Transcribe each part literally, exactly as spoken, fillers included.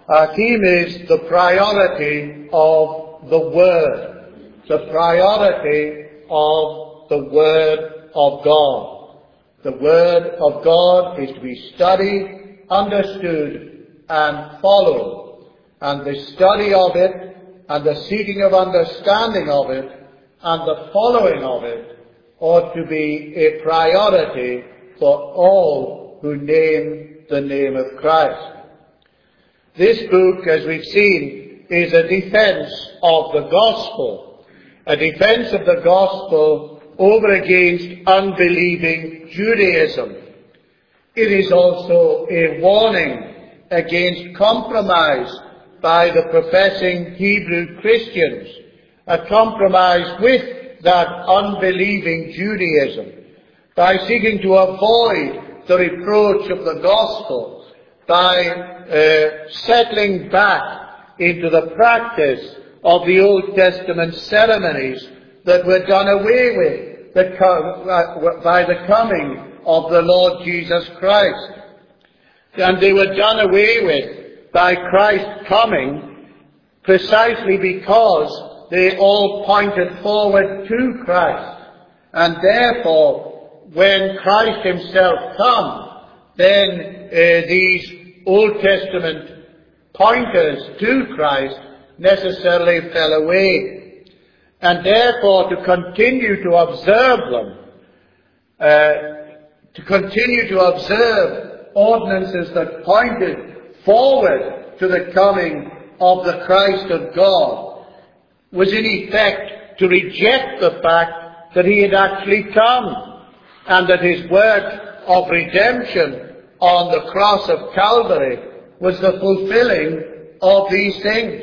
Our theme is the priority of the Word. The priority of the Word of God. The Word of God is to be studied, understood, and followed. And the study of it, and the seeking of understanding of it, and the following of it ought to be a priority for all who name the name of Christ. This book, as we've seen, is a defense of the gospel, a defense of the gospel over against unbelieving Judaism. It is also a warning against compromise by the professing Hebrew Christians, a compromise with that unbelieving Judaism, by seeking to avoid the reproach of the gospel, by uh, settling back into the practice of the Old Testament ceremonies that were done away with the co- uh, by the coming of the Lord Jesus Christ. And they were done away with by Christ coming precisely because they all pointed forward to Christ. And therefore, when Christ himself comes, then uh, these Old Testament pointers to Christ necessarily fell away. And therefore, to continue to observe them, uh, to continue to observe ordinances that pointed forward to the coming of the Christ of God, was in effect to reject the fact that he had actually come, and that his work of redemption on the cross of Calvary was the fulfilling of these things.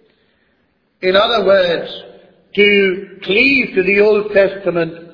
In other words, to cleave to the Old Testament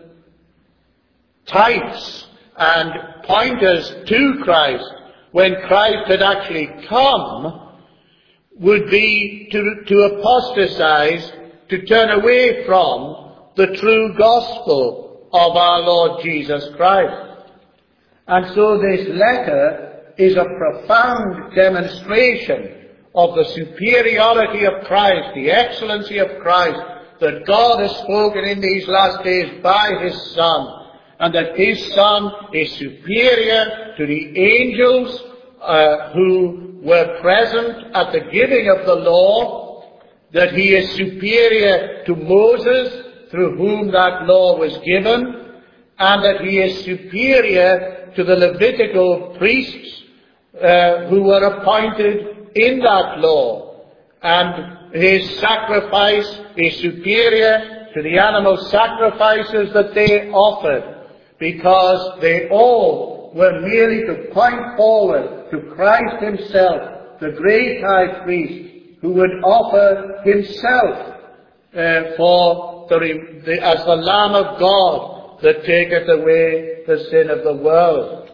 types and pointers to Christ when Christ had actually come would be to, to apostatize, to turn away from the true gospel of our Lord Jesus Christ. And so this letter is a profound demonstration of the superiority of Christ, the excellency of Christ, that God has spoken in these last days by his Son, and that his Son is superior to the angels uh, who were present at the giving of the law, that he is superior to Moses, through whom that law was given, and that he is superior to the Levitical priests uh, who were appointed in that law. And his sacrifice is superior to the animal sacrifices that they offered, because they all were merely to point forward to Christ himself, the great high priest, who would offer himself uh, for the, the, as the Lamb of God that taketh away the sin of the world.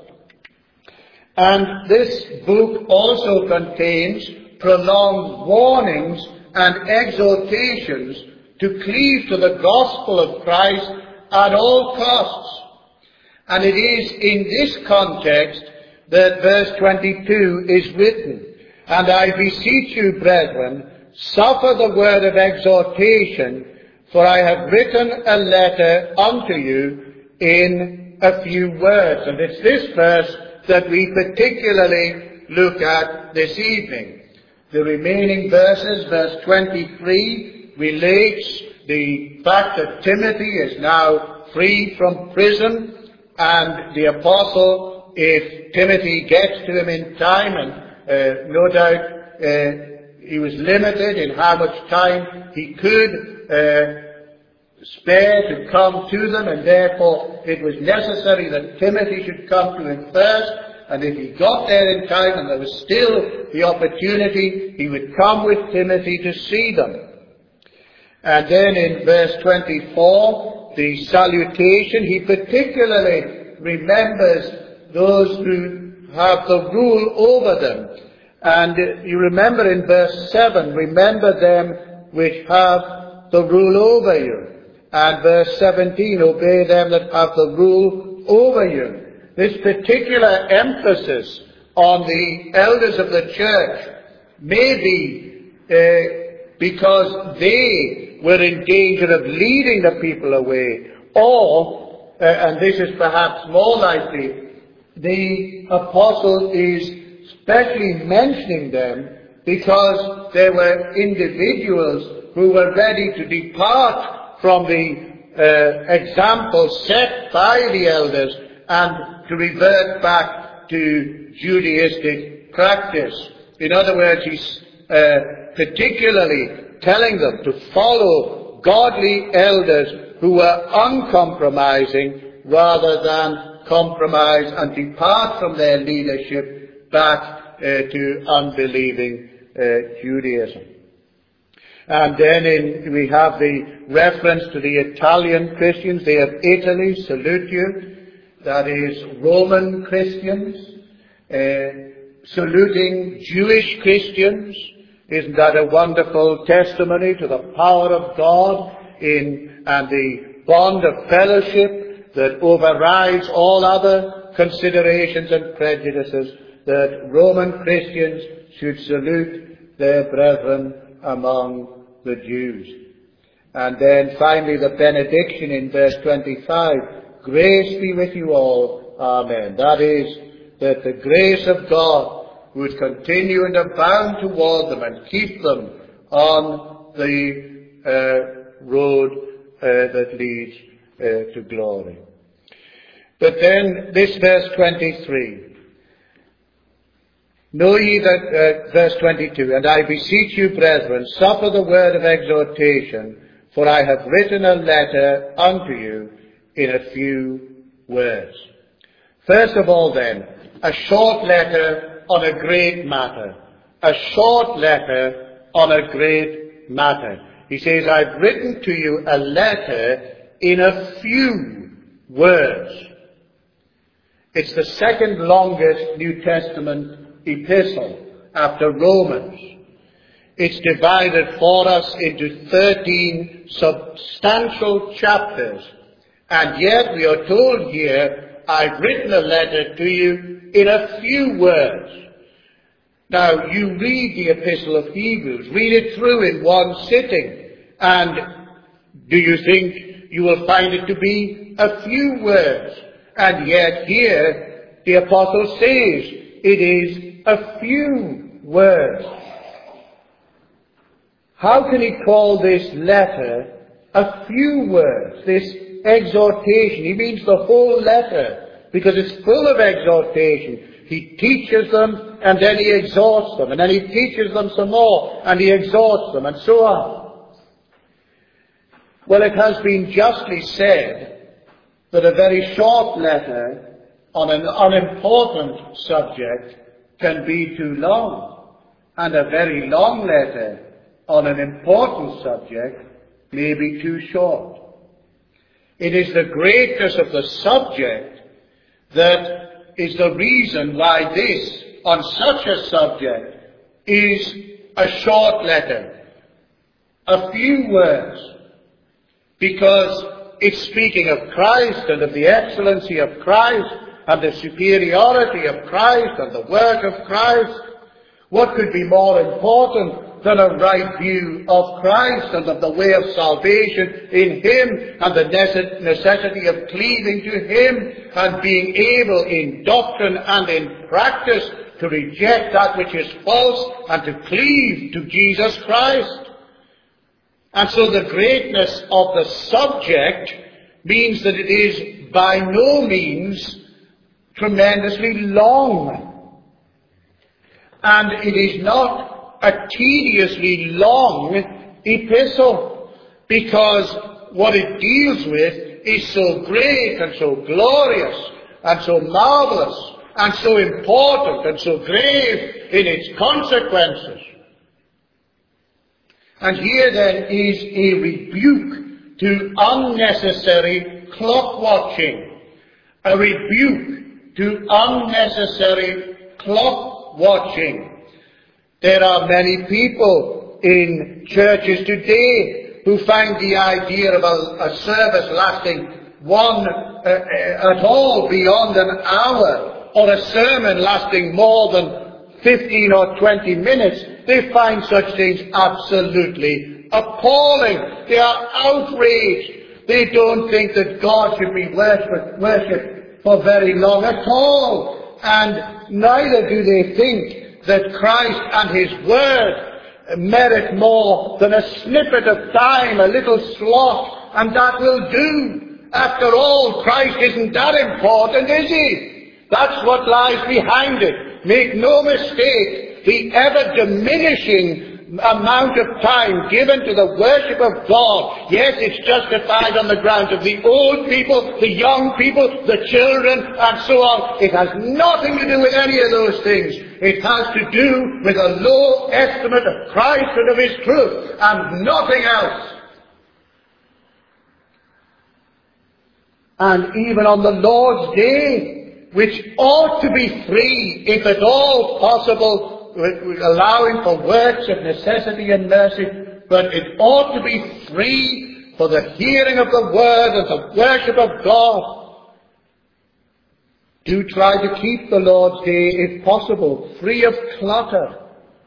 And this book also contains prolonged warnings and exhortations to cleave to the gospel of Christ at all costs. And it is in this context that verse twenty-two is written, "And I beseech you, brethren, suffer the word of exhortation, for I have written a letter unto you in a few words." And it's this verse that we particularly look at this evening. The remaining verses, verse twenty-three, relates the fact that Timothy is now free from prison, and the apostle, if Timothy gets to him in time, and uh, no doubt uh, he was limited in how much time he could uh, spare to come to them, and therefore it was necessary that Timothy should come to him first, and if he got there in time and there was still the opportunity, he would come with Timothy to see them. And then in verse twenty-four, the salutation, he particularly remembers those who have the rule over them. And you remember in verse seven, remember them which have the rule over you. And verse seventeen, obey them that have the rule over you. This particular emphasis on the elders of the church maybe uh, because they were in danger of leading the people away, or, uh, and this is perhaps more likely, the apostle is specially mentioning them because there were individuals who were ready to depart from the uh, example set by the elders and to revert back to Judaistic practice. In other words, he's uh, particularly telling them to follow godly elders who were uncompromising rather than compromise and depart from their leadership back uh, to unbelieving uh, Judaism. And then in, we have the reference to the Italian Christians. They of Italy salute you. That is Roman Christians uh, saluting Jewish Christians. Isn't that a wonderful testimony to the power of God in and the bond of fellowship that overrides all other considerations and prejudices, that Roman Christians should salute their brethren among the Jews. And then finally the benediction in verse twenty-five, grace be with you all, amen. That is, that the grace of God would continue and abound toward them and keep them on the uh, road uh, that leads uh, to glory. But then this verse twenty-three, know ye that, uh, verse twenty-two, and I beseech you, brethren, suffer the word of exhortation, for I have written a letter unto you in a few words. First of all then, a short letter on a great matter. A short letter on a great matter. He says, I've written to you a letter in a few words. It's the second longest New Testament epistle after Romans. It's divided for us into thirteen substantial chapters. And yet we are told here, I've written a letter to you in a few words. Now, you read the Epistle of Hebrews, read it through in one sitting, and do you think you will find it to be a few words? And yet here, the Apostle says it is a few words. How can he call this letter a few words, this exhortation? He means the whole letter, because it's full of exhortation. He teaches them, and then he exhorts them, and then he teaches them some more, and he exhorts them, and so on. Well, it has been justly said that a very short letter on an unimportant subject can be too long, and a very long letter on an important subject may be too short. It is the greatness of the subject that is the reason why this, on such a subject, is a short letter, a few words, because it's speaking of Christ and of the excellency of Christ and the superiority of Christ and the work of Christ. What could be more important than a right view of Christ and of the way of salvation in Him and the necessity of cleaving to Him and being able in doctrine and in practice to reject that which is false and to cleave to Jesus Christ? And so the greatness of the subject means that it is by no means tremendously long. And it is not a tediously long epistle, because what it deals with is so great and so glorious and so marvelous and so important and so grave in its consequences. And here then is a rebuke to unnecessary clock watching, a rebuke to unnecessary clock watching. There are many people in churches today who find the idea of a, a service lasting one uh, uh, at all beyond an hour, or a sermon lasting more than fifteen or twenty minutes, they find such things absolutely appalling. They are outraged. They don't think that God should be worshipped for very long at all. And neither do they think that Christ and His Word merit more than a snippet of time, a little slot, and that will do. After all, Christ isn't that important, is He? That's what lies behind it. Make no mistake, the ever-diminishing amount of time given to the worship of God, yes, it's justified on the grounds of the old people, the young people, the children, and so on. It has nothing to do with any of those things. It has to do with a low estimate of Christ and of His truth, and nothing else. And even on the Lord's Day, which ought to be free, if at all possible, allowing for works of necessity and mercy, but it ought to be free for the hearing of the Word and the worship of God. Do try to keep the Lord's Day, if possible, free of clutter.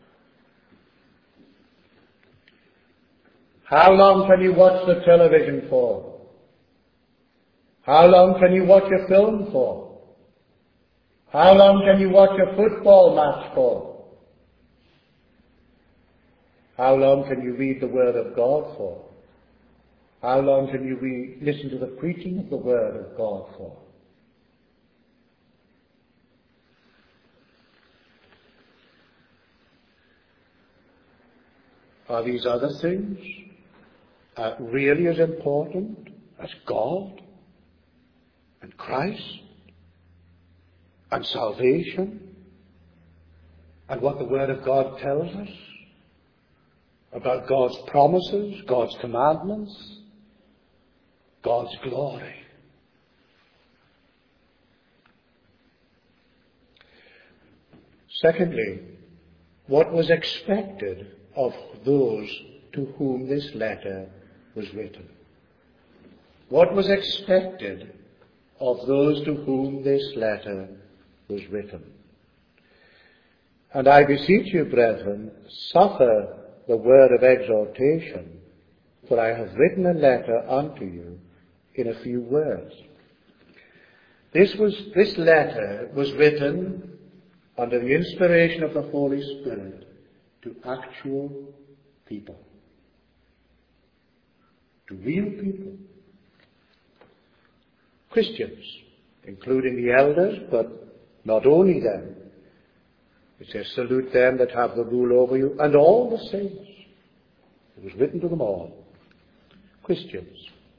How long can you watch the television for? How long can you watch a film for? How long can you watch a football match for? How long can you read the Word of God for? How long can you read, listen to the preaching of the Word of God for? Are these other things uh, really as important as God and Christ and salvation and what the Word of God tells us about God's promises, God's commandments, God's glory? Secondly, what was expected of those to whom this letter was written? What was expected of those to whom this letter was written? And I beseech you, brethren, suffer the word of exhortation, for I have written a letter unto you in a few words. This was, this letter was written under the inspiration of the Holy Spirit to actual people, to real people, Christians, including the elders, but not only them. It says, salute them that have the rule over you, and all the saints. It was written to them all. Christians.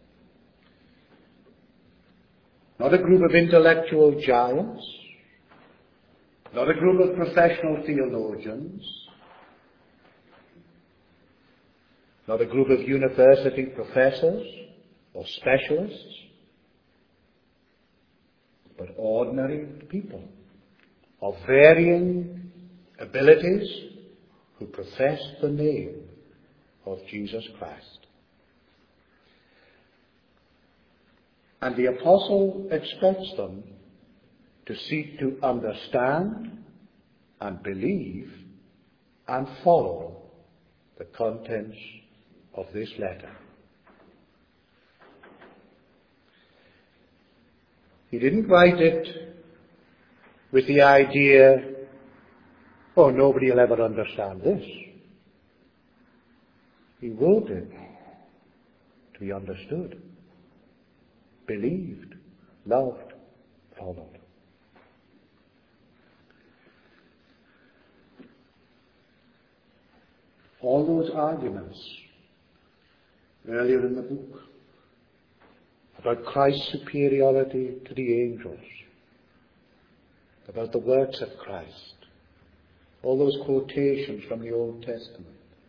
Not a group of intellectual giants, not a group of professional theologians, not a group of university professors or specialists, but ordinary people of varying abilities who profess the name of Jesus Christ. And the apostle expects them to seek to understand and believe and follow the contents of this letter. He didn't write it with the idea, oh, nobody will ever understand this. He wrote it to be understood, believed, loved, followed. All those arguments earlier in the book about Christ's superiority to the angels, about the works of Christ, all those quotations from the Old Testament,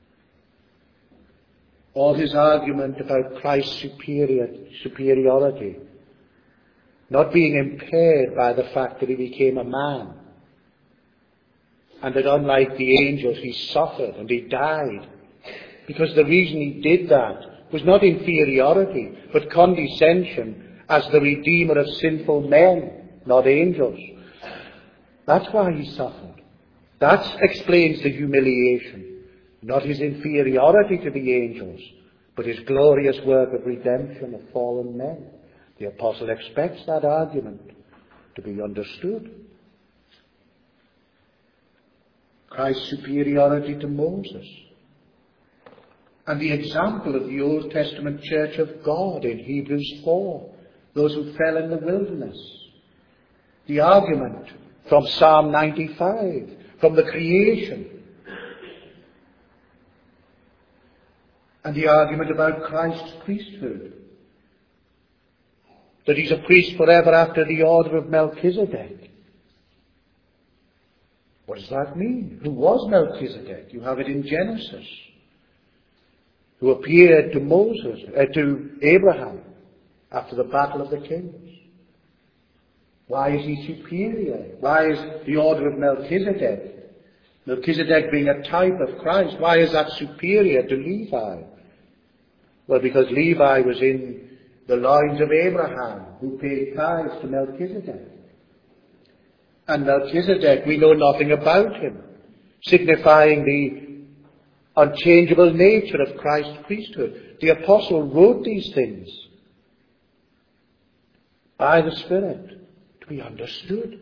all his argument about Christ's superior, superiority not being impaired by the fact that he became a man, and that unlike the angels he suffered and he died, because the reason he did that was not inferiority but condescension as the Redeemer of sinful men, not angels. That's why he suffered. That explains the humiliation, not his inferiority to the angels, but his glorious work of redemption of fallen men. The apostle expects that argument to be understood. Christ's superiority to Moses, and the example of the Old Testament church of God in Hebrews four, those who fell in the wilderness. The argument from Psalm ninety-five, from the creation. And the argument about Christ's priesthood, that he's a priest forever after the order of Melchizedek. What does that mean? Who was Melchizedek? You have it in Genesis. Who appeared to Moses, uh, to Abraham after the battle of the kings. Why is he superior? Why is the order of Melchizedek, Melchizedek being a type of Christ, why is that superior to Levi? Well, because Levi was in the loins of Abraham, who paid tithes to Melchizedek. And Melchizedek, we know nothing about him, signifying the unchangeable nature of Christ's priesthood. The apostle wrote these things by the Spirit to be understood.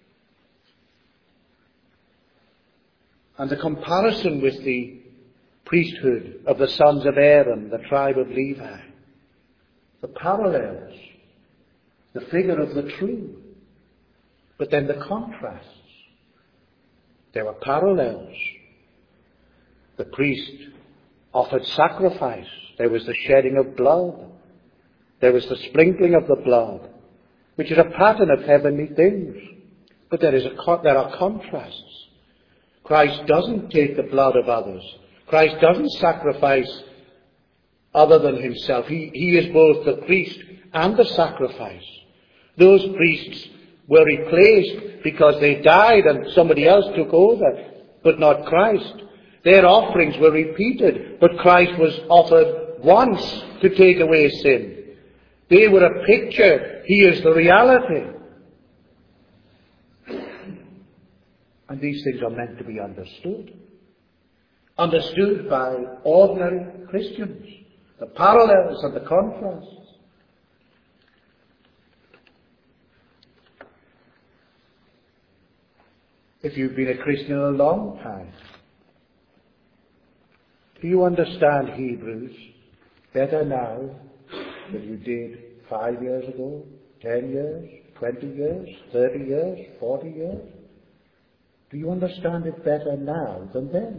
And the comparison with the priesthood of the sons of Aaron, the tribe of Levi, the parallels, the figure of the true, but then the contrasts. There were parallels. The priest offered sacrifice. There was the shedding of blood. There was the sprinkling of the blood, which is a pattern of heavenly things. But there is a, there are contrasts. Christ doesn't take the blood of others. Christ doesn't sacrifice other than himself. He, he is both the priest and the sacrifice. Those priests were replaced because they died and somebody else took over, but not Christ. Their offerings were repeated, but Christ was offered once to take away sin. They were a picture. He is the reality. And these things are meant to be understood. Understood by ordinary Christians. The parallels and the contrasts. If you've been a Christian a long time, do you understand Hebrews better now than you did five years ago, ten years, twenty years, thirty years, forty years? Do you understand it better now than then?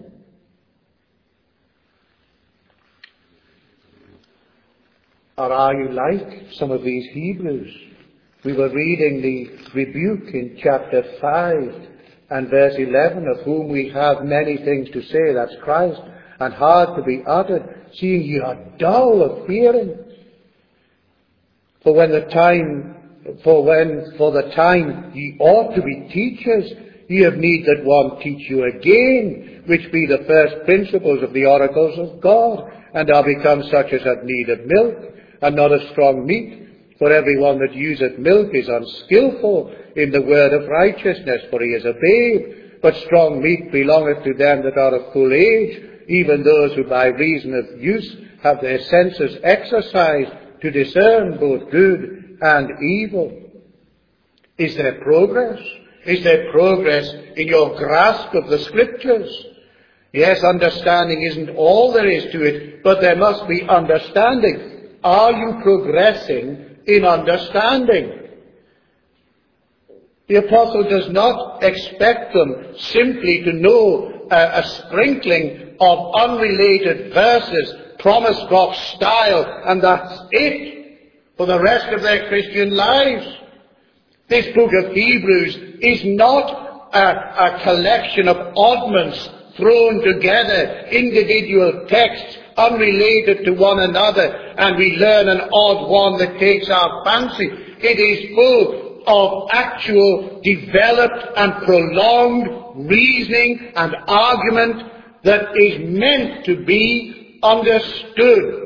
Or are you like some of these Hebrews? We were reading the rebuke in chapter five and verse eleven, of whom we have many things to say, that's Christ, and hard to be uttered, seeing ye are dull of hearing. For when the time, for when, for the time ye ought to be teachers, ye have need that one teach you again, which be the first principles of the oracles of God, and are become such as have need of milk, and not of strong meat. For every one that useth milk is unskilful in the word of righteousness, for he is a babe. But strong meat belongeth to them that are of full age, even those who by reason of use have their senses exercised to discern both good and evil. Is there progress? Is there progress in your grasp of the Scriptures? Yes, understanding isn't all there is to it, but there must be understanding. Are you progressing in understanding? The apostle does not expect them simply to know a, a sprinkling of unrelated verses, promise box style, and that's it for the rest of their Christian lives. This book of Hebrews is not a, a collection of oddments thrown together, individual texts unrelated to one another, and we learn an odd one that takes our fancy. It is full of actual, developed and prolonged reasoning and argument that is meant to be understood.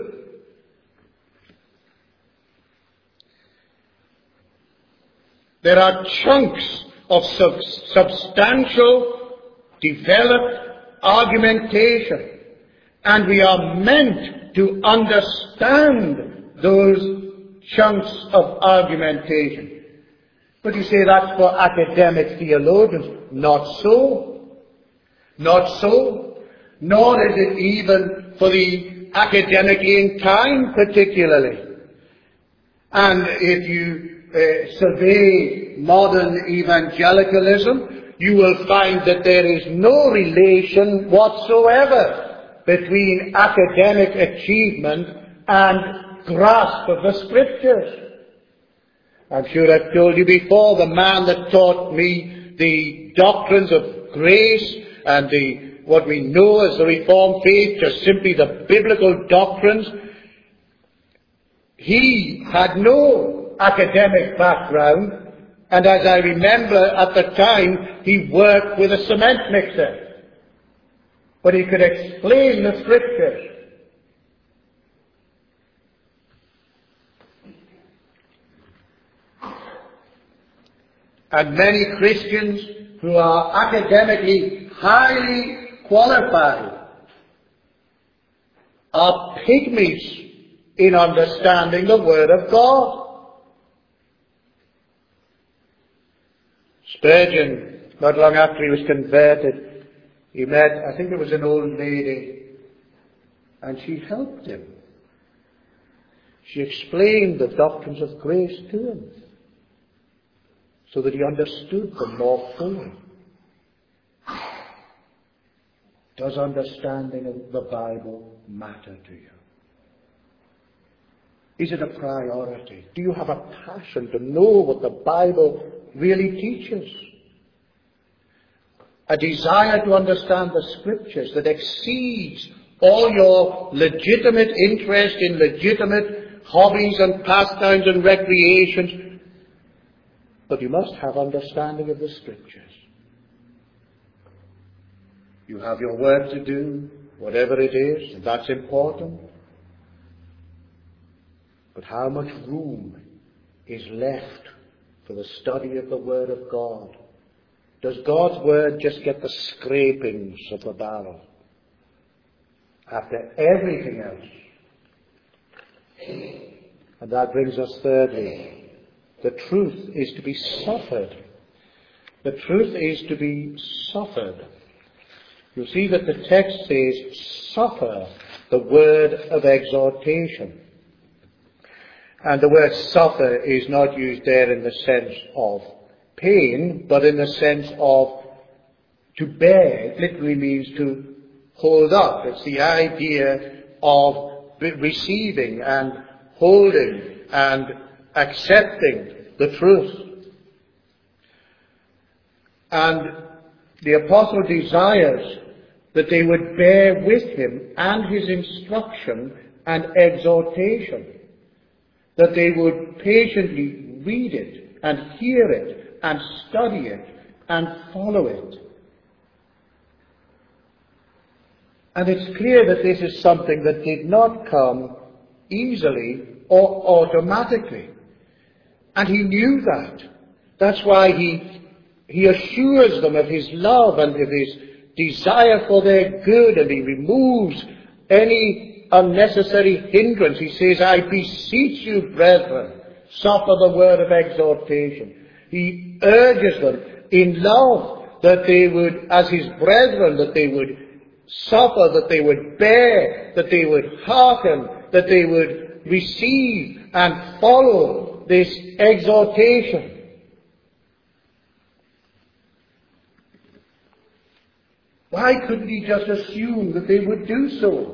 There are chunks of sub- substantial developed argumentation, and we are meant to understand those chunks of argumentation. But you say that's for academic theologians. Not so. Not so. Nor is it even for the academic in time particularly. And if you uh, survey modern evangelicalism, you will find that there is no relation whatsoever between academic achievement and grasp of the Scriptures. I'm sure I've told you before, the man that taught me the doctrines of grace and the what we know as the Reformed faith, just simply the biblical doctrines, he had no academic background, and as I remember at the time, he worked with a cement mixer. But he could explain the Scriptures. And many Christians who are academically highly qualified are pygmies in understanding the Word of God. Spurgeon, not long after he was converted, he met, I think it was an old lady, and she helped him. She explained the doctrines of grace to him, so that he understood them more fully. Does understanding of the Bible matter to you? Is it a priority? Do you have a passion to know what the Bible really teaches? A desire to understand the Scriptures that exceeds all your legitimate interest in legitimate hobbies and pastimes and recreations. But you must have understanding of the Scriptures. You have your work to do, whatever it is, and that's important. But how much room is left for the study of the Word of God? Does God's Word just get the scrapings of the barrel after everything else? And that brings us thirdly. The truth is to be suffered. The truth is to be suffered. You see that the text says, suffer the word of exhortation. And the word suffer is not used there in the sense of pain, but in the sense of to bear. It literally means to hold up. It's the idea of receiving and holding and accepting the truth. And the apostle desires that they would bear with him and his instruction and exhortation, that they would patiently read it and hear it and study it and follow it. And it's clear that this is something that did not come easily or automatically. And he knew that. That's why he, he assures them of his love and of his desire for their good, and he removes any unnecessary hindrance. He says, I beseech you, brethren, suffer the word of exhortation. He urges them in love that they would, as his brethren, that they would suffer, that they would bear, that they would hearken, that they would receive and follow this exhortation. Why couldn't he just assume that they would do so?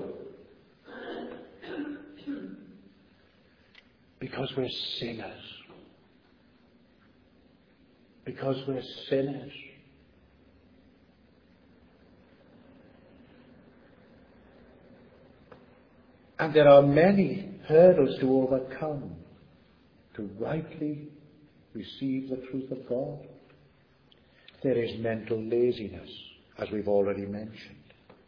Because we're sinners. Because we're sinners. And there are many hurdles to overcome to rightly receive the truth of God. There is mental laziness, as we've already mentioned.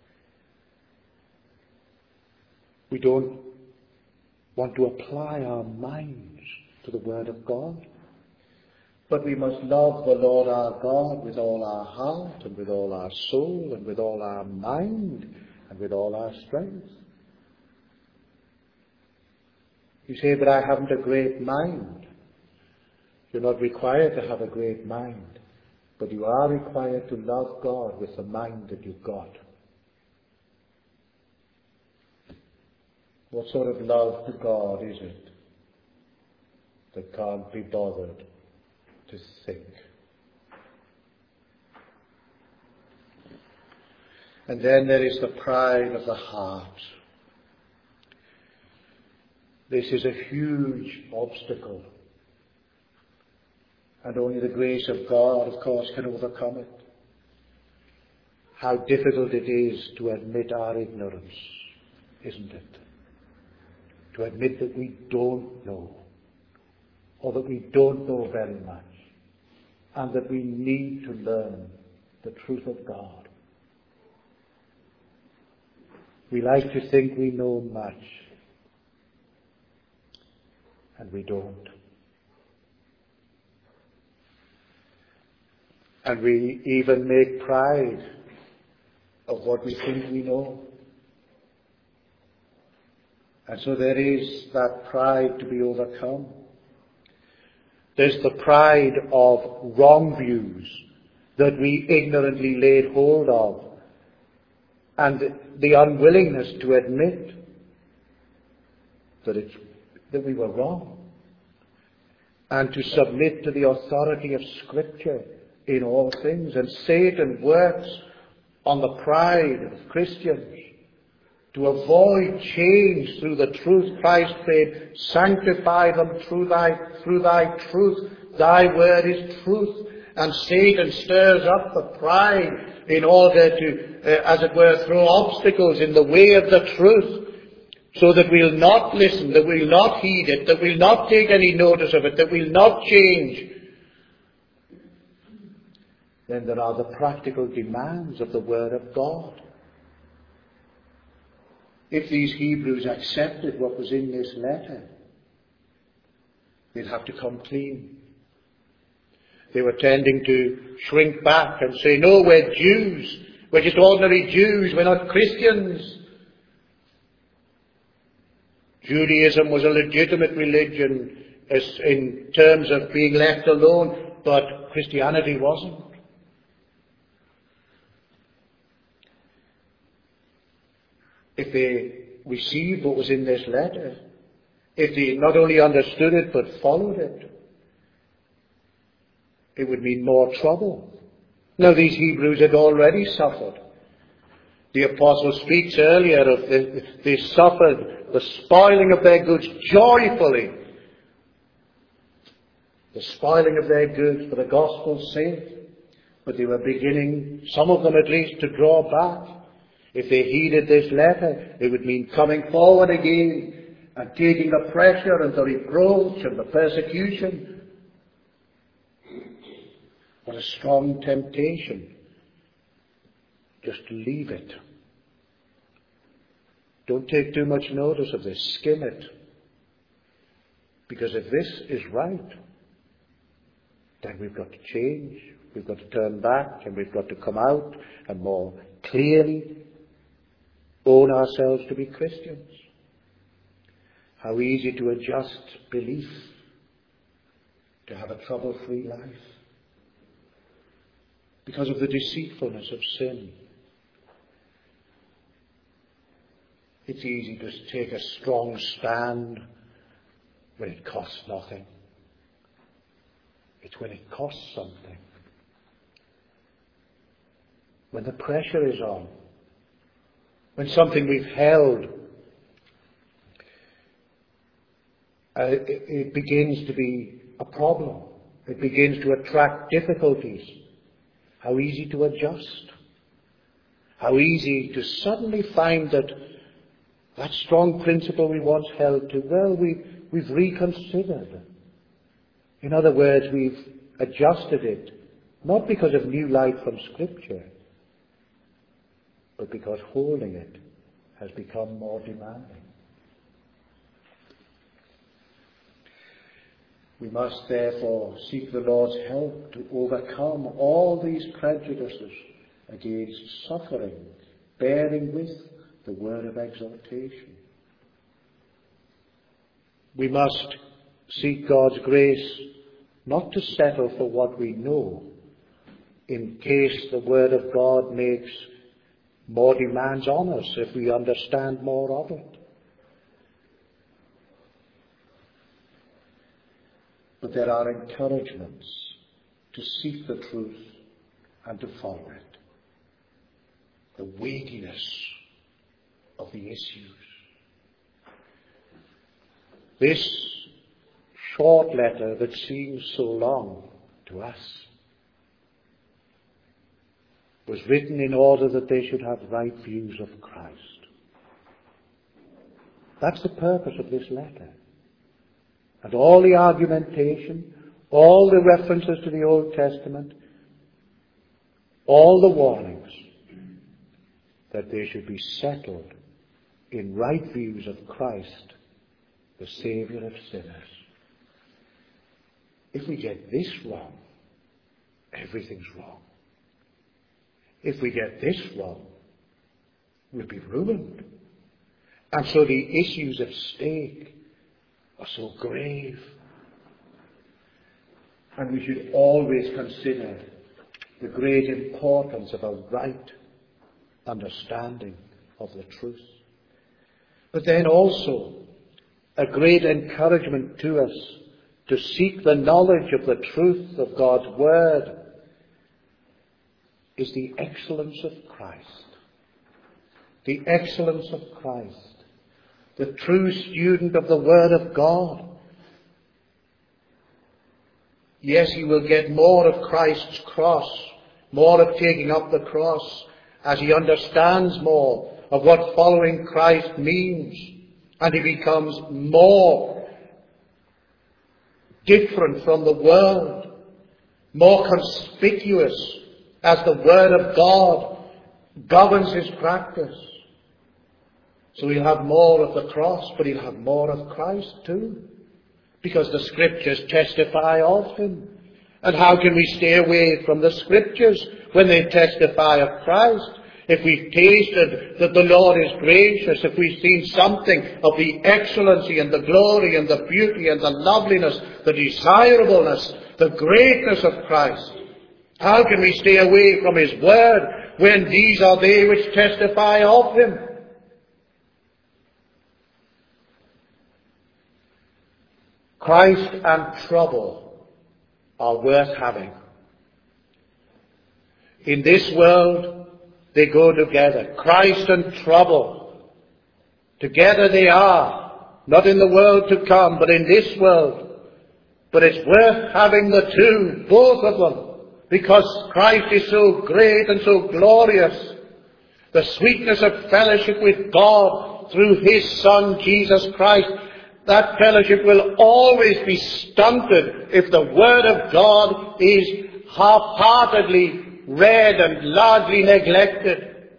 We don't want to apply our minds to the Word of God. But we must love the Lord our God with all our heart and with all our soul and with all our mind and with all our strength. You say, but I haven't a great mind. You're not required to have a great mind, but you are required to love God with the mind that you've got. What sort of love to God is it that can't be bothered to think? And then there is the pride of the heart. This is a huge obstacle. And only the grace of God, of course, can overcome it. How difficult it is to admit our ignorance, isn't it? To admit that we don't know, or that we don't know very much, and that we need to learn the truth of God. We like to think we know much, and we don't. And we even make pride of what we think we know. And so there is that pride to be overcome. There's the pride of wrong views that we ignorantly laid hold of, and the unwillingness to admit that it's, that we were wrong, and to submit to the authority of Scripture in all things. And Satan works on the pride of Christians to avoid change through the truth. Christ said, sanctify them through thy, through thy truth. Thy word is truth. And Satan stirs up the pride in order to, uh, as it were, throw obstacles in the way of the truth, so that we'll not listen, that we'll not heed it, that we'll not take any notice of it, that we'll not change. Then there are the practical demands of the Word of God. If these Hebrews accepted what was in this letter, they'd have to come clean. They were tending to shrink back and say, no, we're Jews. We're just ordinary Jews. We're not Christians. Judaism was a legitimate religion as in terms of being left alone, but Christianity wasn't. If they received what was in this letter, if they not only understood it but followed it, it would mean more trouble. Now, these Hebrews had already suffered. The apostle speaks earlier of the, they suffered the spoiling of their goods joyfully. The spoiling of their goods for the gospel's sake. But they were beginning, some of them at least, to draw back. If they heeded this letter, it would mean coming forward again and taking the pressure and the reproach and the persecution. What a strong temptation. Just leave it. Don't take too much notice of this. Skim it. Because if this is right, then we've got to change. We've got to turn back, and we've got to come out and more clearly own ourselves to be Christians. How easy to adjust belief, to have a trouble-free life, because of the deceitfulness of sin. It's easy to take a strong stand when it costs nothing. It's when it costs something. When the pressure is on. When something we've held, uh, it, it begins to be a problem. It begins to attract difficulties. How easy to adjust. How easy to suddenly find that that strong principle we once held to, well, we, we've reconsidered. In other words, we've adjusted it, not because of new light from Scripture, but because holding it has become more demanding. We must therefore seek the Lord's help to overcome all these prejudices against suffering, bearing with the word of exhortation. We must seek God's grace not to settle for what we know, in case the word of God makes more demands on us if we understand more of it. But there are encouragements to seek the truth and to follow it. The weightiness of the issues. This short letter that seems so long to us was written in order that they should have right views of Christ. That's the purpose of this letter. And all the argumentation, all the references to the Old Testament, all the warnings, that they should be settled in right views of Christ, the Saviour of sinners. If we get this wrong, everything's wrong. If we get this wrong, we'll be ruined. And so the issues at stake are so grave. And we should always consider the great importance of a right understanding of the truth. But then also a great encouragement to us to seek the knowledge of the truth of God's Word is the excellence of Christ. The excellence of Christ. The true student of the Word of God. Yes, he will get more of Christ's cross, more of taking up the cross, as he understands more of what following Christ means, and he becomes more different from the world, more conspicuous as the Word of God governs his practice. So he'll have more of the cross, but he'll have more of Christ too, because the Scriptures testify of him. And how can we stay away from the Scriptures when they testify of Christ? If we've tasted that the Lord is gracious, if we've seen something of the excellency and the glory and the beauty and the loveliness, the desirableness, the greatness of Christ, how can we stay away from his Word when these are they which testify of him? Christ and trouble are worth having. In this world, they go together. Christ and trouble. Together they are. Not in the world to come, but in this world. But it's worth having the two, both of them, because Christ is so great and so glorious. The sweetness of fellowship with God through his Son, Jesus Christ, that fellowship will always be stunted if the Word of God is half-heartedly read and largely neglected.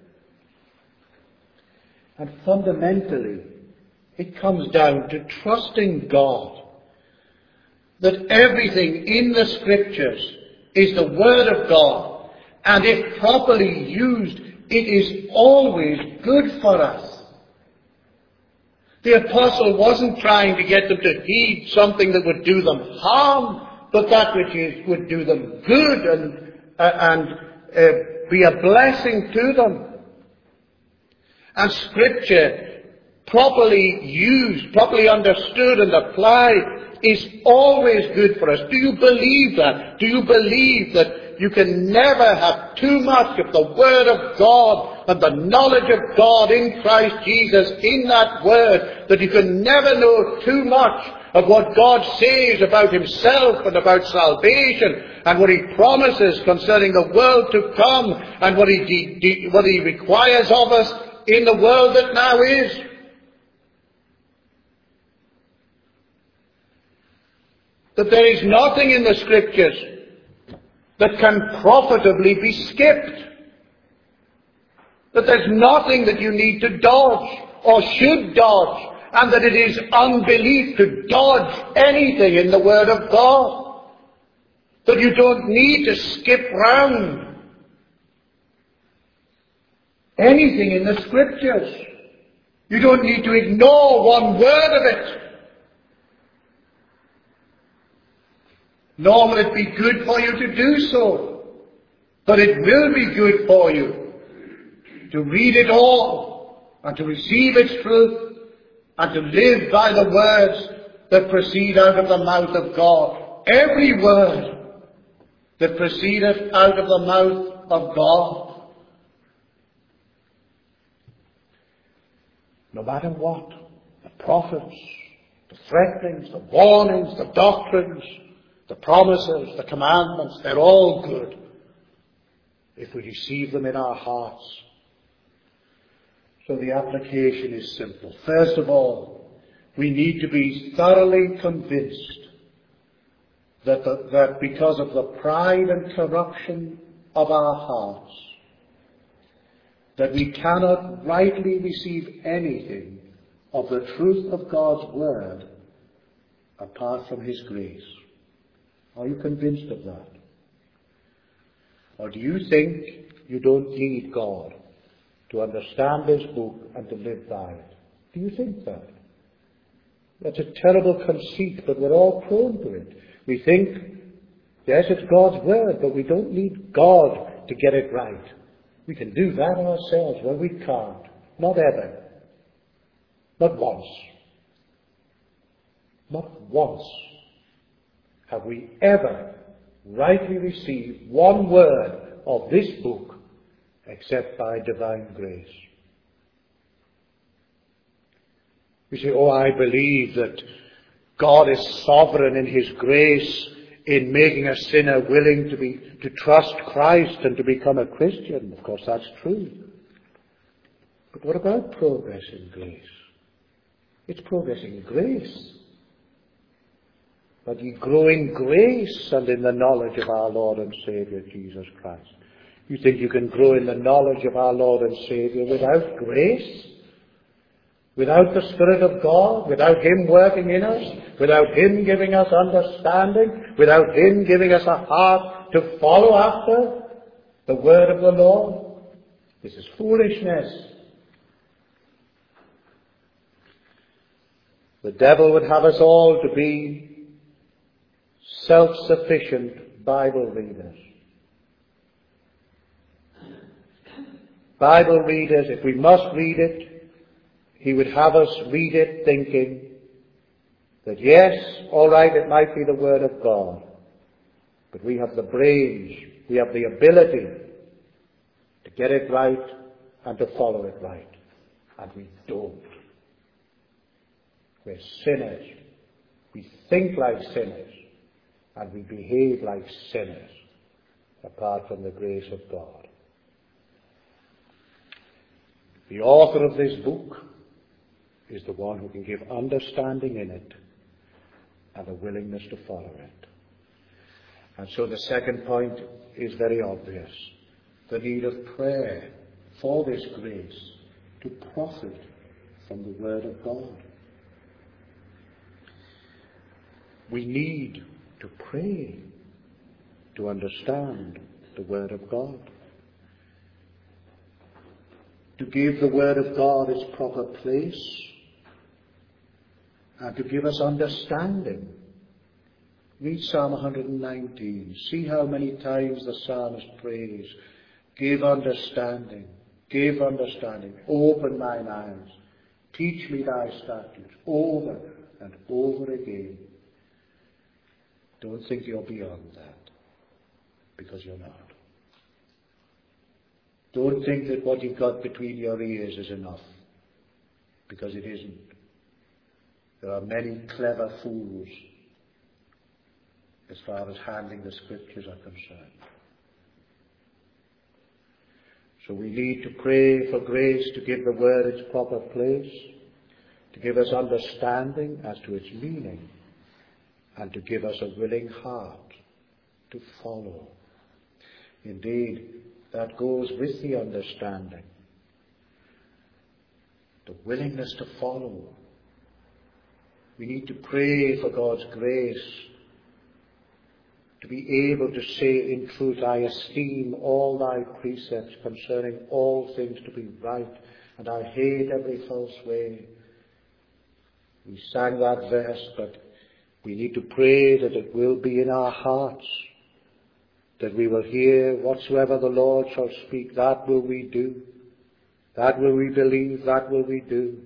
And fundamentally, it comes down to trusting God, that everything in the Scriptures is the Word of God, and if properly used, it is always good for us. The apostle wasn't trying to get them to heed something that would do them harm, but that which is, would do them good and, uh, and uh, be a blessing to them. And Scripture, properly used, properly understood and applied, is always good for us. Do you believe that? Do you believe that you can never have too much of the Word of God and the knowledge of God in Christ Jesus in that Word, that you can never know too much of what God says about himself and about salvation and what he promises concerning the world to come and what he, de- de- what he requires of us in the world that now is? That there is nothing in the Scriptures that can profitably be skipped. That there's nothing that you need to dodge or should dodge and that it is unbelief to dodge anything in the Word of God. That you don't need to skip round anything in the Scriptures. You don't need to ignore one word of it. Nor will it be good for you to do so. But it will be good for you to read it all and to receive its truth and to live by the words that proceed out of the mouth of God. Every word that proceedeth out of the mouth of God. No matter what, the prophets, the threatenings, the warnings, the doctrines, the promises, the commandments, they're all good if we receive them in our hearts. So the application is simple. First of all, we need to be thoroughly convinced that, the, that because of the pride and corruption of our hearts, that we cannot rightly receive anything of the truth of God's Word apart from His grace. Are you convinced of that? Or do you think you don't need God to understand this book and to live by it? Do you think that? That's a terrible conceit, but we're all prone to it. We think, yes, it's God's Word, but we don't need God to get it right. We can do that ourselves. Well, we can't. Not ever. Not once. Not once have we ever rightly received one word of this book except by divine grace. We say, oh, I believe that God is sovereign in His grace in making a sinner willing to be to trust Christ and to become a Christian. Of course, that's true. But what about progress in grace? It's progress in grace. But ye grow in grace and in the knowledge of our Lord and Saviour, Jesus Christ. You think you can grow in the knowledge of our Lord and Saviour without grace? Without the Spirit of God? Without Him working in us? Without Him giving us understanding? Without Him giving us a heart to follow after the word of the Lord? This is foolishness. The devil would have us all to be self-sufficient Bible readers. Bible readers, if we must read it, he would have us read it thinking that yes, all right, it might be the Word of God, but we have the brains, we have the ability to get it right and to follow it right. And we don't. We're sinners. We think like sinners. And we behave like sinners apart from the grace of God. The author of this book is the one who can give understanding in it and a willingness to follow it. And so the second point is very obvious. The need of prayer for this grace to profit from the Word of God. We need to pray to understand the Word of God. To give the Word of God its proper place and to give us understanding. Read Psalm one nineteen. See how many times the psalmist prays, give understanding, give understanding, open mine eyes, teach me thy statutes, over and over again. Don't think you're beyond that, because you're not. Don't think that what you've got between your ears is enough, because it isn't. There are many clever fools as far as handling the Scriptures are concerned. So we need to pray for grace to give the Word its proper place, to give us understanding as to its meaning, and to give us a willing heart to follow. Indeed, that goes with the understanding. The willingness to follow We need to pray for God's grace to be able to say in truth, I esteem all thy precepts concerning all things to be right, and I hate every false way. We sang that verse, but we need to pray that it will be in our hearts, that we will hear whatsoever the Lord shall speak, that will we do. That will we believe, that will we do.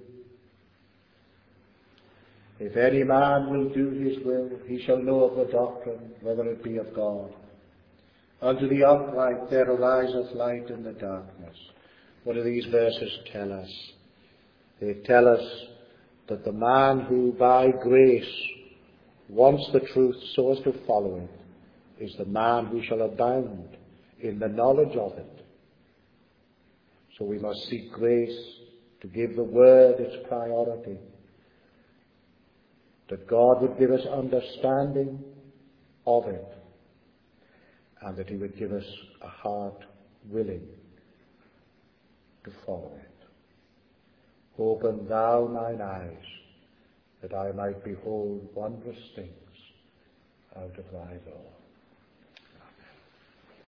If any man will do his will, he shall know of the doctrine, whether it be of God. Unto the upright there ariseth light in the darkness. What do these verses tell us? They tell us that the man who by grace wants the truth so as to follow it is the man who shall abound in the knowledge of it. So we must seek grace to give the word its priority, that God would give us understanding of it, and that he would give us a heart willing to follow it. Open thou mine eyes, that I might behold wondrous things out of thy law.